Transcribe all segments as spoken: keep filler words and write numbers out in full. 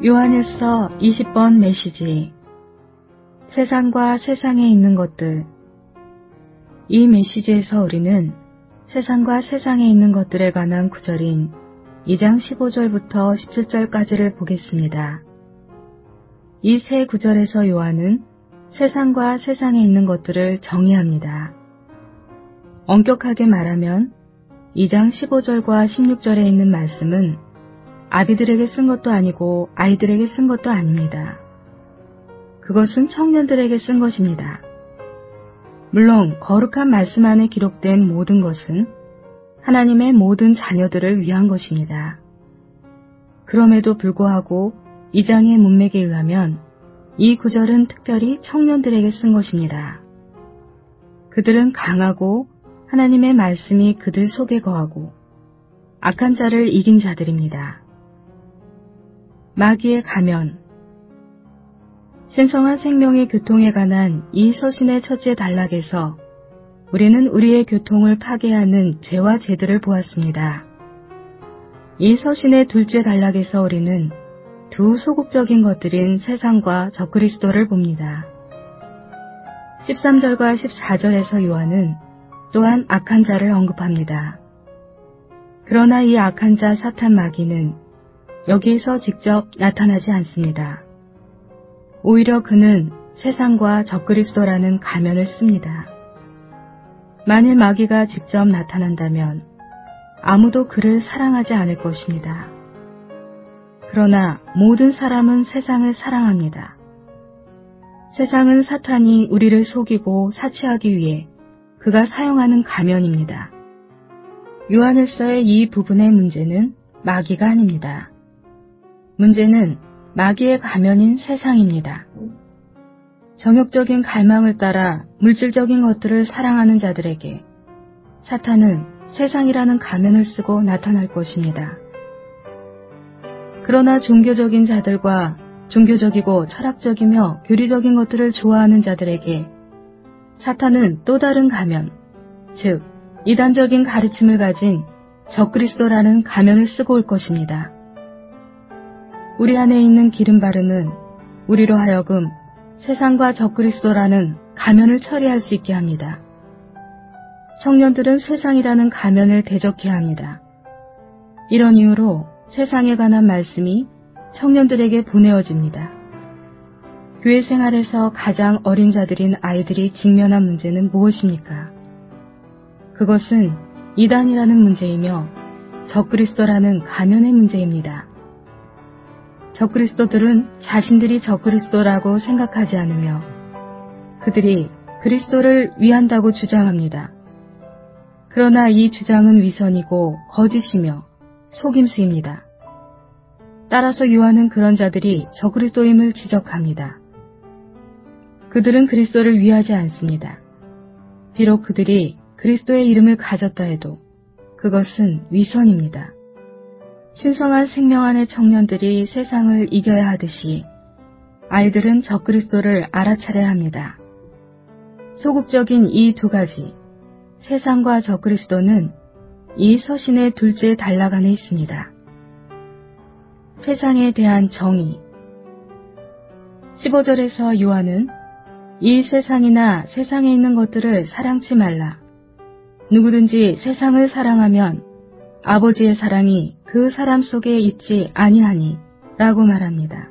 요한일서 이십 번 메시지. 세상과 세상에 있는 것들. 이 메시지에서 우리는 세상과 세상에 있는 것들에 관한 구절인 이 장 십오 절부터 십칠 절까지를 보겠습니다. 이 세 구절에서 요한은 세상과 세상에 있는 것들을 정의합니다. 엄격하게 말하면 이 장 십오 절과 십육 절에 있는 말씀은 아비들에게 쓴 것도 아니고 아이들에게 쓴 것도 아닙니다. 그것은 청년들에게 쓴 것입니다. 물론 거룩한 말씀 안에 기록된 모든 것은 하나님의 모든 자녀들을 위한 것입니다. 그럼에도 불구하고 이 장의 문맥에 의하면 이 구절은 특별히 청년들에게 쓴 것입니다. 그들은 강하고 하나님의 말씀이 그들 속에 거하고 악한 자를 이긴 자들입니다. 마귀의 가면. 신성한 생명의 교통에 관한 이 서신의 첫째 단락에서 우리는 우리의 교통을 파괴하는 죄와 죄들을 보았습니다. 이 서신의 둘째 단락에서 우리는 두 소극적인 것들인 세상과 적그리스도를 봅니다. 십삼 절과 십사 절에서 요한은 또한 악한 자를 언급합니다. 그러나 이 악한 자 사탄 마귀는 여기에서 직접 나타나지 않습니다. 오히려 그는 세상과 적그리스도라는 가면을 씁니다. 만일 마귀가 직접 나타난다면 아무도 그를 사랑하지 않을 것입니다. 그러나 모든 사람은 세상을 사랑합니다. 세상은 사탄이 우리를 속이고 사치하기 위해 그가 사용하는 가면입니다. 요한일서의 이 부분의 문제는 마귀가 아닙니다. 문제는 마귀의 가면인 세상입니다. 정욕적인 갈망을 따라 물질적인 것들을 사랑하는 자들에게 사탄은 세상이라는 가면을 쓰고 나타날 것입니다. 그러나 종교적인 자들과 종교적이고 철학적이며 교리적인 것들을 좋아하는 자들에게 사탄은 또 다른 가면, 즉 이단적인 가르침을 가진 적그리스도라는 가면을 쓰고 올 것입니다. 우리 안에 있는 기름 바름은 우리로 하여금 세상과 적그리스도라는 가면을 처리할 수 있게 합니다. 청년들은 세상이라는 가면을 대적해야 합니다. 이런 이유로 세상에 관한 말씀이 청년들에게 보내어집니다. 교회 생활에서 가장 어린 자들인 아이들이 직면한 문제는 무엇입니까? 그것은 이단이라는 문제이며 적그리스도라는 가면의 문제입니다. 적그리스도들은 자신들이 적그리스도라고 생각하지 않으며 그들이 그리스도를 위한다고 주장합니다. 그러나 이 주장은 위선이고 거짓이며 속임수입니다. 따라서 요한은 그런 자들이 적그리스도임을 지적합니다. 그들은 그리스도를 위하지 않습니다. 비록 그들이 그리스도의 이름을 가졌다 해도 그것은 위선입니다. 신성한 생명 안의 청년들이 세상을 이겨야 하듯이 아이들은 적그리스도를 알아차려야 합니다. 소극적인 이 두 가지, 세상과 적그리스도는 이 서신의 둘째 단락 안에 있습니다. 세상에 대한 정의. 십오 절에서 요한은 이 세상이나 세상에 있는 것들을 사랑치 말라. 누구든지 세상을 사랑하면 아버지의 사랑이 그 사람 속에 있지 아니하니 라고 말합니다.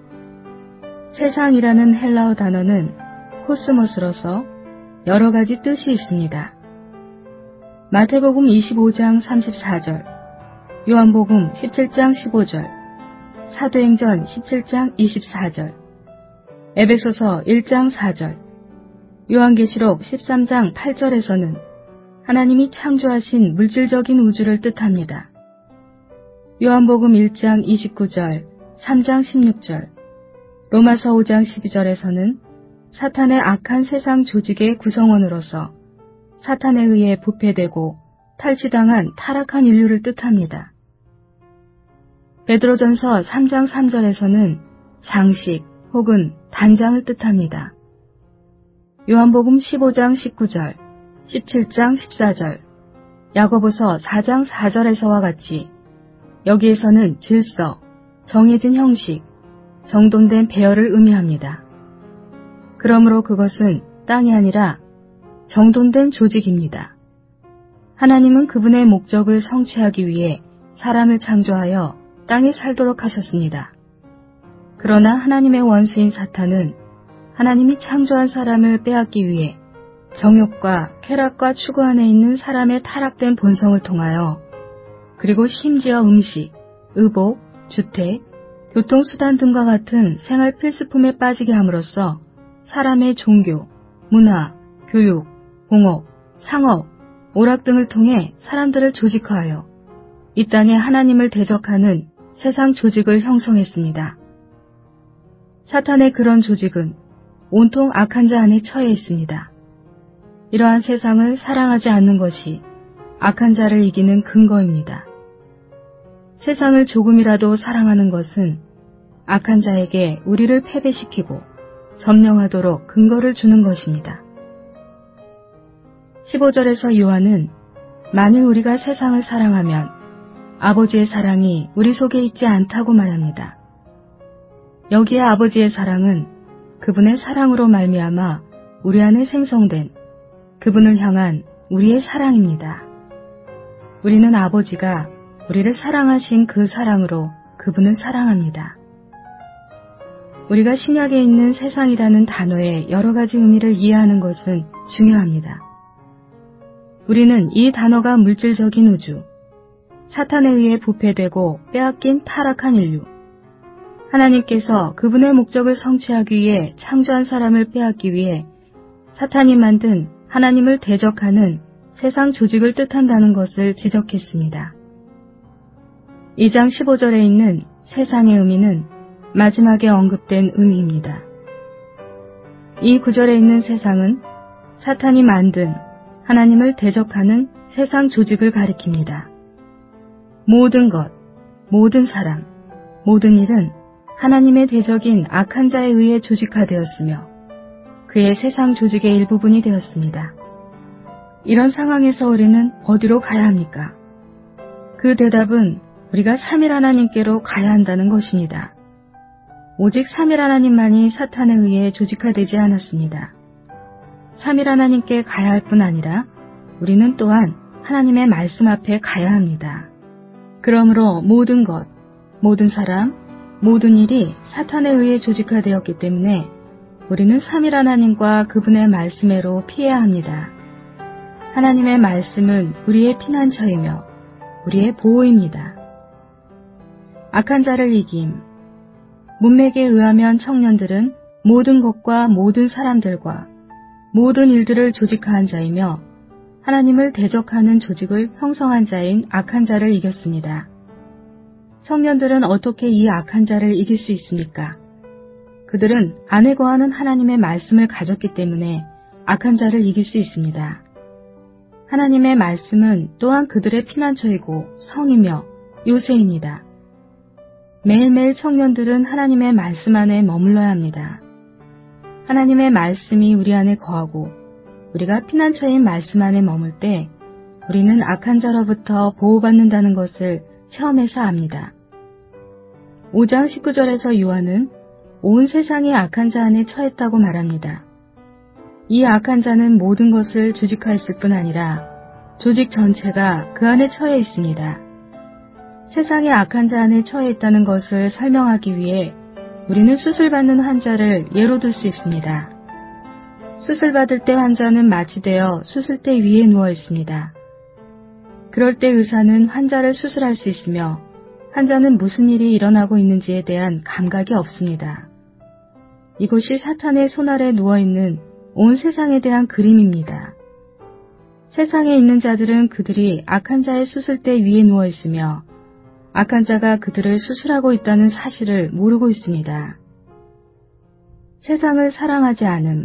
세상이라는 헬라어 단어는 코스모스로서 여러 가지 뜻이 있습니다. 마태복음 이십오 장 삼십사 절, 요한복음 십칠 장 십오 절, 사도행전 십칠 장 이십사 절, 에베소서 일 장 사 절, 요한계시록 십삼 장 팔 절에서는 하나님이 창조하신 물질적인 우주를 뜻합니다. 요한복음 일 장 이십구 절, 삼 장 십육 절, 로마서 오 장 십이 절에서는 사탄의 악한 세상 조직의 구성원으로서 사탄에 의해 부패되고 탈취당한 타락한 인류를 뜻합니다. 베드로전서 삼 장 삼 절에서는 장식 혹은 단장을 뜻합니다. 요한복음 십오 장 십구 절, 십칠 장 십사 절, 야고보서 사 장 사 절에서와 같이 여기에서는 질서, 정해진 형식, 정돈된 배열을 의미합니다. 그러므로 그것은 땅이 아니라 정돈된 조직입니다. 하나님은 그분의 목적을 성취하기 위해 사람을 창조하여 땅에 살도록 하셨습니다. 그러나 하나님의 원수인 사탄은 하나님이 창조한 사람을 빼앗기 위해 정욕과 쾌락과 추구 안에 있는 사람의 타락된 본성을 통하여 그리고 심지어 음식, 의복, 주택, 교통수단 등과 같은 생활 필수품에 빠지게 함으로써 사람의 종교, 문화, 교육, 공업, 상업, 오락 등을 통해 사람들을 조직화하여 이 땅에 하나님을 대적하는 세상 조직을 형성했습니다. 사탄의 그런 조직은 온통 악한 자 안에 처해 있습니다. 이러한 세상을 사랑하지 않는 것이 악한 자를 이기는 근거입니다. 세상을 조금이라도 사랑하는 것은 악한 자에게 우리를 패배시키고 점령하도록 근거를 주는 것입니다. 십오 절에서 요한은 만일 우리가 세상을 사랑하면 아버지의 사랑이 우리 속에 있지 않다고 말합니다. 여기에 아버지의 사랑은 그분의 사랑으로 말미암아 우리 안에 생성된 그분을 향한 우리의 사랑입니다. 우리는 아버지가 우리를 사랑하신 그 사랑으로 그분을 사랑합니다. 우리가 신약에 있는 세상이라는 단어의 여러 가지 의미를 이해하는 것은 중요합니다. 우리는 이 단어가 물질적인 우주, 사탄에 의해 부패되고 빼앗긴 타락한 인류, 하나님께서 그분의 목적을 성취하기 위해 창조한 사람을 빼앗기 위해 사탄이 만든 하나님을 대적하는 세상 조직을 뜻한다는 것을 지적했습니다. 이 장 십오 절에 있는 세상의 의미는 마지막에 언급된 의미입니다. 이 구절에 있는 세상은 사탄이 만든 하나님을 대적하는 세상 조직을 가리킵니다. 모든 것, 모든 사람, 모든 일은 하나님의 대적인 악한 자에 의해 조직화되었으며 그의 세상 조직의 일부분이 되었습니다. 이런 상황에서 우리는 어디로 가야 합니까? 그 대답은 우리가 삼일 하나님께로 가야 한다는 것입니다. 오직 삼일 하나님만이 사탄에 의해 조직화되지 않았습니다. 삼일 하나님께 가야 할 뿐 아니라 우리는 또한 하나님의 말씀 앞에 가야 합니다. 그러므로 모든 것, 모든 사람, 모든 일이 사탄에 의해 조직화되었기 때문에 우리는 삼일 하나님과 그분의 말씀에로 피해야 합니다. 하나님의 말씀은 우리의 피난처이며 우리의 보호입니다. 악한 자를 이김. 문맥에 의하면 청년들은 모든 것과 모든 사람들과 모든 일들을 조직화한 자이며 하나님을 대적하는 조직을 형성한 자인 악한 자를 이겼습니다. 청년들은 어떻게 이 악한 자를 이길 수 있습니까? 그들은 안에 거하는 하나님의 말씀을 가졌기 때문에 악한 자를 이길 수 있습니다. 하나님의 말씀은 또한 그들의 피난처이고 성이며 요새입니다. 매일매일 청년들은 하나님의 말씀 안에 머물러야 합니다. 하나님의 말씀이 우리 안에 거하고 우리가 피난처인 말씀 안에 머물 때 우리는 악한 자로부터 보호받는다는 것을 체험해서 압니다. 오 장 십구 절에서 요한은 온 세상이 악한 자 안에 처했다고 말합니다. 이 악한 자는 모든 것을 조직화했을 뿐 아니라 조직 전체가 그 안에 처해 있습니다. 세상의 악한 자 안에 처해 있다는 것을 설명하기 위해 우리는 수술받는 환자를 예로 들 수 있습니다. 수술받을 때 환자는 마취되어 수술대 위에 누워 있습니다. 그럴 때 의사는 환자를 수술할 수 있으며 환자는 무슨 일이 일어나고 있는지에 대한 감각이 없습니다. 이곳이 사탄의 손 아래 누워있는 온 세상에 대한 그림입니다. 세상에 있는 자들은 그들이 악한 자의 수술대 위에 누워 있으며 악한 자가 그들을 수술하고 있다는 사실을 모르고 있습니다. 세상을 사랑하지 않음.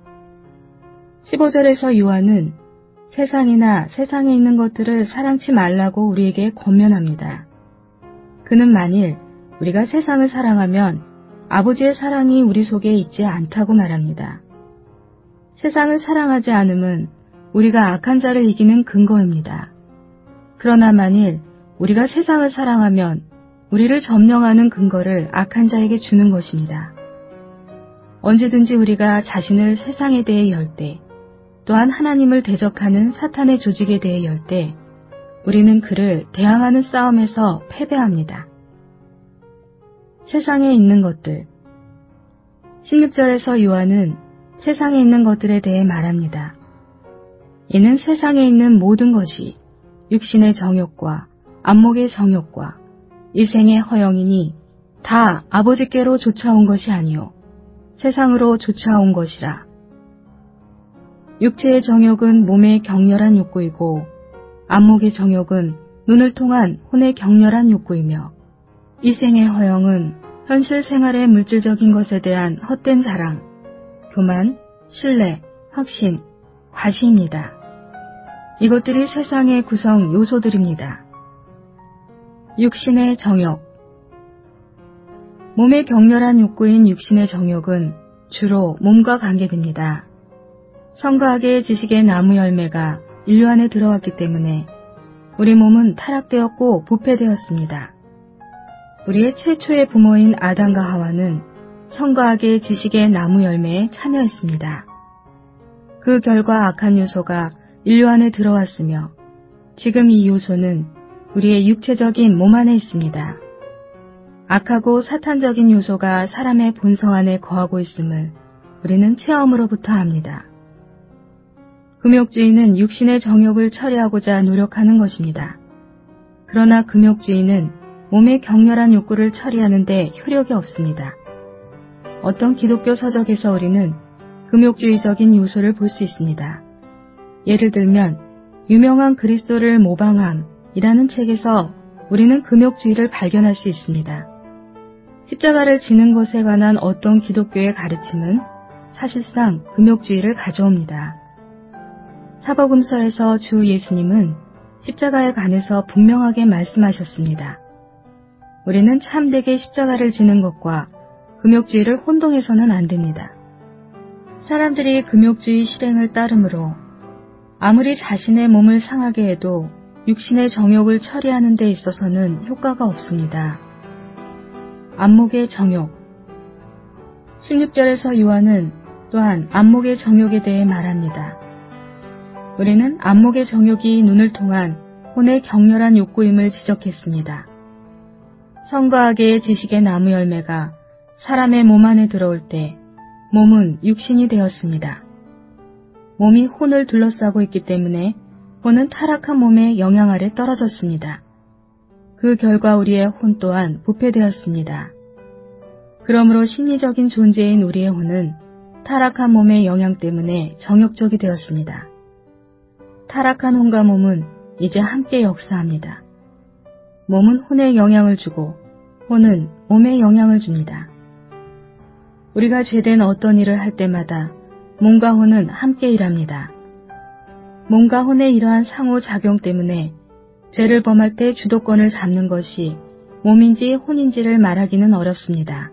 십오 절에서 요한은 세상이나 세상에 있는 것들을 사랑치 말라고 우리에게 권면합니다. 그는 만일 우리가 세상을 사랑하면 아버지의 사랑이 우리 속에 있지 않다고 말합니다. 세상을 사랑하지 않음은 우리가 악한 자를 이기는 근거입니다. 그러나 만일 우리가 세상을 사랑하면 우리를 점령하는 근거를 악한 자에게 주는 것입니다. 언제든지 우리가 자신을 세상에 대해 열 때, 또한 하나님을 대적하는 사탄의 조직에 대해 열 때, 우리는 그를 대항하는 싸움에서 패배합니다. 세상에 있는 것들. 십육 절에서 요한은 세상에 있는 것들에 대해 말합니다. 이는 세상에 있는 모든 것이 육신의 정욕과 안목의 정욕과 이생의 허영이니 다 아버지께로 쫓아온 것이 아니요 세상으로 쫓아온 것이라. 육체의 정욕은 몸의 격렬한 욕구이고 안목의 정욕은 눈을 통한 혼의 격렬한 욕구이며 이생의 허영은 현실 생활의 물질적인 것에 대한 헛된 자랑, 교만, 신뢰, 확신, 과시입니다. 이것들이 세상의 구성 요소들입니다. 육신의 정욕. 몸의 격렬한 욕구인 육신의 정욕은 주로 몸과 관계됩니다. 성과학의 지식의 나무 열매가 인류 안에 들어왔기 때문에 우리 몸은 타락되었고 부패되었습니다. 우리의 최초의 부모인 아담과 하와는 성과학의 지식의 나무 열매에 참여했습니다. 그 결과 악한 요소가 인류 안에 들어왔으며 지금 이 요소는 우리의 육체적인 몸 안에 있습니다. 악하고 사탄적인 요소가 사람의 본성 안에 거하고 있음을 우리는 체험으로부터 압니다. 금욕주의는 육신의 정욕을 처리하고자 노력하는 것입니다. 그러나 금욕주의는 몸의 격렬한 욕구를 처리하는 데 효력이 없습니다. 어떤 기독교 서적에서 우리는 금욕주의적인 요소를 볼 수 있습니다. 예를 들면 유명한 그리스도를 모방함이라는 책에서 우리는 금욕주의를 발견할 수 있습니다. 십자가를 지는 것에 관한 어떤 기독교의 가르침은 사실상 금욕주의를 가져옵니다. 사복음서에서 주 예수님은 십자가에 관해서 분명하게 말씀하셨습니다. 우리는 참되게 십자가를 지는 것과 금욕주의를 혼동해서는 안 됩니다. 사람들이 금욕주의 실행을 따르므로 아무리 자신의 몸을 상하게 해도 육신의 정욕을 처리하는 데 있어서는 효과가 없습니다. 안목의 정욕. 십육 절에서 요한은 또한 안목의 정욕에 대해 말합니다. 우리는 안목의 정욕이 눈을 통한 혼의 격렬한 욕구임을 지적했습니다. 성과학의 지식의 나무 열매가 사람의 몸 안에 들어올 때 몸은 육신이 되었습니다. 몸이 혼을 둘러싸고 있기 때문에 혼은 타락한 몸의 영향 아래 떨어졌습니다. 그 결과 우리의 혼 또한 부패되었습니다. 그러므로 심리적인 존재인 우리의 혼은 타락한 몸의 영향 때문에 정욕적이 되었습니다. 타락한 혼과 몸은 이제 함께 역사합니다. 몸은 혼에 영향을 주고 혼은 몸에 영향을 줍니다. 우리가 죄된 어떤 일을 할 때마다 몸과 혼은 함께 일합니다. 몸과 혼의 이러한 상호작용 때문에 죄를 범할 때 주도권을 잡는 것이 몸인지 혼인지를 말하기는 어렵습니다.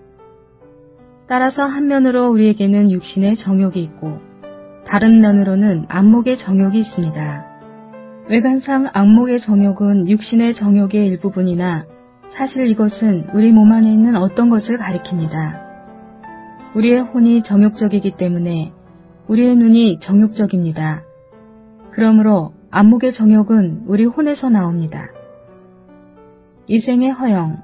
따라서 한면으로 우리에게는 육신의 정욕이 있고 다른 면으로는 안목의 정욕이 있습니다. 외관상 안목의 정욕은 육신의 정욕의 일부분이나 사실 이것은 우리 몸 안에 있는 어떤 것을 가리킵니다. 우리의 혼이 정욕적이기 때문에 우리의 눈이 정욕적입니다. 그러므로 안목의 정욕은 우리 혼에서 나옵니다. 이생의 허영.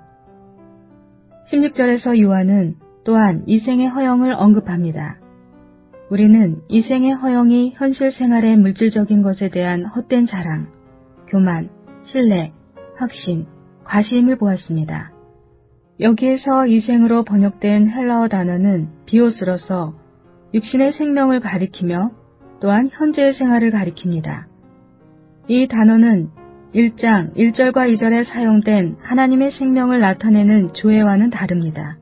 십육 절에서 요한은 또한 이생의 허영을 언급합니다. 우리는 이생의 허영이 현실 생활의 물질적인 것에 대한 헛된 자랑, 교만, 신뢰, 확신, 과시임을 보았습니다. 여기에서 이생으로 번역된 헬라어 단어는 비오스로서 육신의 생명을 가리키며 또한 현재의 생활을 가리킵니다. 이 단어는 일 장 일 절과 이 절에 사용된 하나님의 생명을 나타내는 조회와는 다릅니다.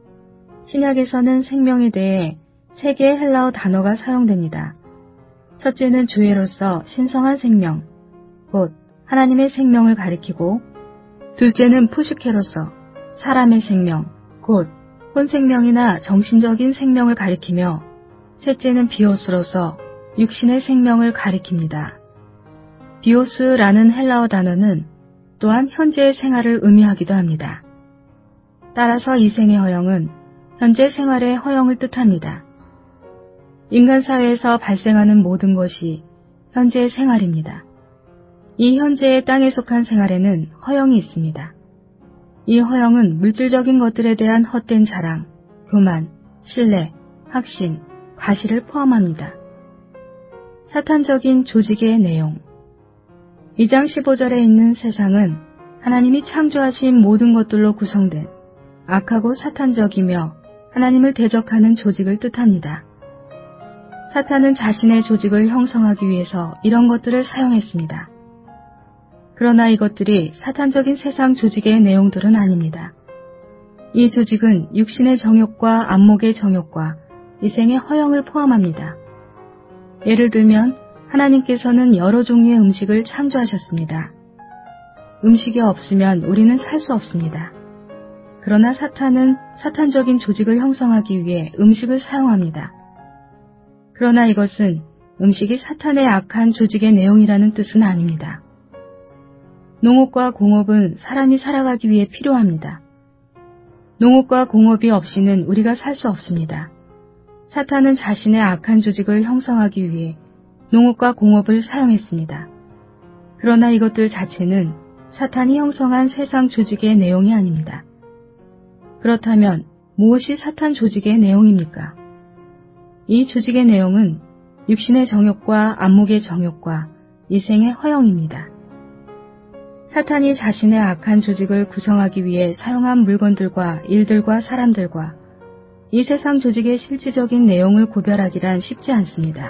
신약에서는 생명에 대해 세 개의 헬라어 단어가 사용됩니다. 첫째는 조회로서 신성한 생명, 곧 하나님의 생명을 가리키고, 둘째는 푸시케로서 사람의 생명, 곧 혼생명이나 정신적인 생명을 가리키며, 셋째는 비오스로서 육신의 생명을 가리킵니다. 비오스라는 헬라어 단어는 또한 현재의 생활을 의미하기도 합니다. 따라서 이 생의 허영은 현재 생활의 허영을 뜻합니다. 인간 사회에서 발생하는 모든 것이 현재의 생활입니다. 이 현재의 땅에 속한 생활에는 허영이 있습니다. 이 허영은 물질적인 것들에 대한 헛된 자랑, 교만, 신뢰, 확신, 과시를 포함합니다. 사탄적인 조직의 내용. 이 장 십오 절에 있는 세상은 하나님이 창조하신 모든 것들로 구성된 악하고 사탄적이며 하나님을 대적하는 조직을 뜻합니다. 사탄은 자신의 조직을 형성하기 위해서 이런 것들을 사용했습니다. 그러나 이것들이 사탄적인 세상 조직의 내용들은 아닙니다. 이 조직은 육신의 정욕과 안목의 정욕과 이생의 허영을 포함합니다. 예를 들면 하나님께서는 여러 종류의 음식을 창조하셨습니다. 음식이 없으면 우리는 살 수 없습니다. 그러나 사탄은 사탄적인 조직을 형성하기 위해 음식을 사용합니다. 그러나 이것은 음식이 사탄의 악한 조직의 내용이라는 뜻은 아닙니다. 농업과 공업은 사람이 살아가기 위해 필요합니다. 농업과 공업이 없이는 우리가 살 수 없습니다. 사탄은 자신의 악한 조직을 형성하기 위해 농업과 공업을 사용했습니다. 그러나 이것들 자체는 사탄이 형성한 세상 조직의 내용이 아닙니다. 그렇다면 무엇이 사탄 조직의 내용입니까? 이 조직의 내용은 육신의 정욕과 안목의 정욕과 이생의 허영입니다. 사탄이 자신의 악한 조직을 구성하기 위해 사용한 물건들과 일들과 사람들과 이 세상 조직의 실질적인 내용을 구별하기란 쉽지 않습니다.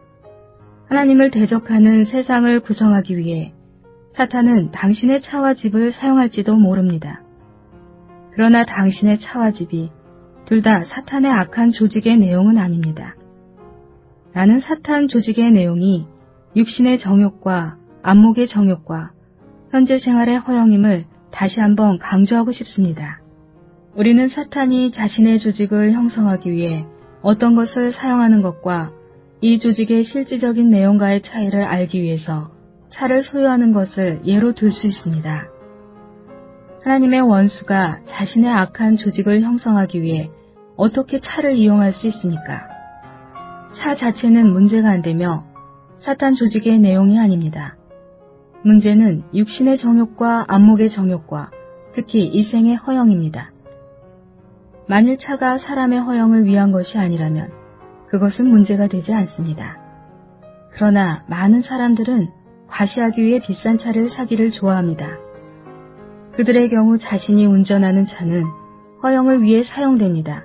하나님을 대적하는 세상을 구성하기 위해 사탄은 당신의 차와 집을 사용할지도 모릅니다. 그러나 당신의 차와 집이 둘 다 사탄의 악한 조직의 내용은 아닙니다. 나는 사탄 조직의 내용이 육신의 정욕과 안목의 정욕과 현재 생활의 허영임을 다시 한번 강조하고 싶습니다. 우리는 사탄이 자신의 조직을 형성하기 위해 어떤 것을 사용하는 것과 이 조직의 실질적인 내용과의 차이를 알기 위해서 차를 소유하는 것을 예로 들 수 있습니다. 하나님의 원수가 자신의 악한 조직을 형성하기 위해 어떻게 차를 이용할 수 있습니까? 차 자체는 문제가 안 되며 사탄 조직의 내용이 아닙니다. 문제는 육신의 정욕과 안목의 정욕과 특히 이생의 허영입니다. 만일 차가 사람의 허영을 위한 것이 아니라면 그것은 문제가 되지 않습니다. 그러나 많은 사람들은 과시하기 위해 비싼 차를 사기를 좋아합니다. 그들의 경우 자신이 운전하는 차는 허영을 위해 사용됩니다.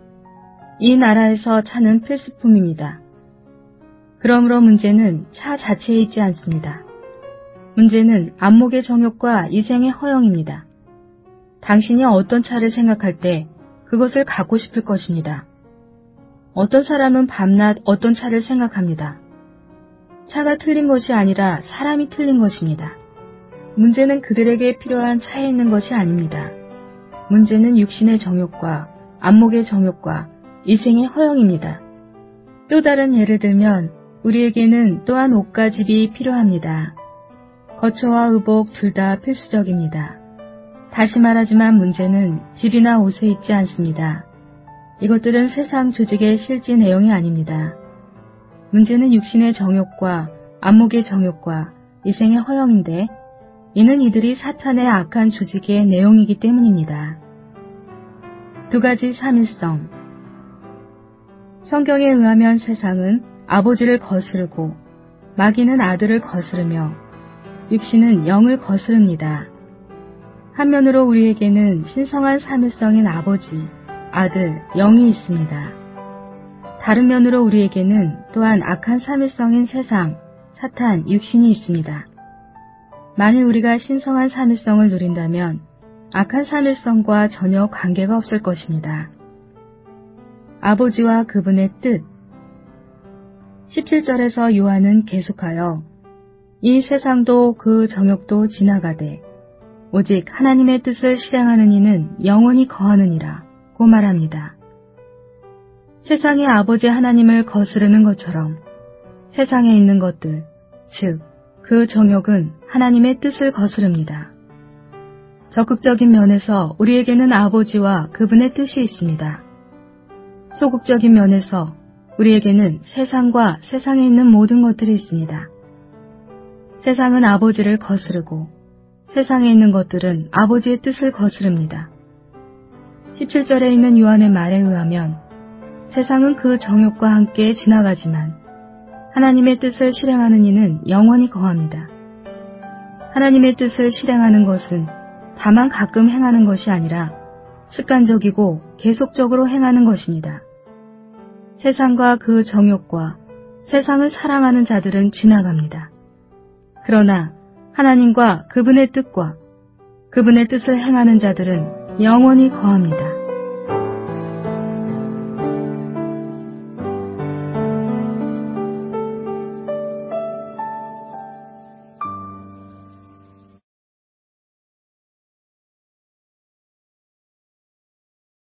이 나라에서 차는 필수품입니다. 그러므로 문제는 차 자체에 있지 않습니다. 문제는 안목의 정욕과 이생의 허영입니다. 당신이 어떤 차를 생각할 때 그것을 갖고 싶을 것입니다. 어떤 사람은 밤낮 어떤 차를 생각합니다. 차가 틀린 것이 아니라 사람이 틀린 것입니다. 문제는 그들에게 필요한 차에 있는 것이 아닙니다. 문제는 육신의 정욕과 안목의 정욕과 이생의 허영입니다. 또 다른 예를 들면 우리에게는 또한 옷과 집이 필요합니다. 거처와 의복 둘 다 필수적입니다. 다시 말하지만 문제는 집이나 옷에 있지 않습니다. 이것들은 세상 조직의 실제 내용이 아닙니다. 문제는 육신의 정욕과 안목의 정욕과 이생의 허영인데 이는 이들이 사탄의 악한 조직의 내용이기 때문입니다. 두 가지 삼일성. 성경에 의하면 세상은 아버지를 거스르고 마귀는 아들을 거스르며 육신은 영을 거스릅니다. 한면으로 우리에게는 신성한 삼일성인 아버지, 아들, 영이 있습니다. 다른 면으로 우리에게는 또한 악한 삼일성인 세상, 사탄, 육신이 있습니다. 만일 우리가 신성한 삼일성을 누린다면 악한 삼일성과 전혀 관계가 없을 것입니다. 아버지와 그분의 뜻. 십칠 절에서 요한은 계속하여 이 세상도 그 정욕도 지나가되 오직 하나님의 뜻을 실행하는 이는 영원히 거하느니라 고 말합니다. 세상의 아버지 하나님을 거스르는 것처럼 세상에 있는 것들, 즉 그 정욕은 하나님의 뜻을 거스릅니다. 적극적인 면에서 우리에게는 아버지와 그분의 뜻이 있습니다. 소극적인 면에서 우리에게는 세상과 세상에 있는 모든 것들이 있습니다. 세상은 아버지를 거스르고 세상에 있는 것들은 아버지의 뜻을 거스릅니다. 십칠 절에 있는 요한의 말에 의하면 세상은 그 정욕과 함께 지나가지만 하나님의 뜻을 실행하는 이는 영원히 거합니다. 하나님의 뜻을 실행하는 것은 다만 가끔 행하는 것이 아니라 습관적이고 계속적으로 행하는 것입니다. 세상과 그 정욕과 세상을 사랑하는 자들은 지나갑니다. 그러나 하나님과 그분의 뜻과 그분의 뜻을 행하는 자들은 영원히 거합니다.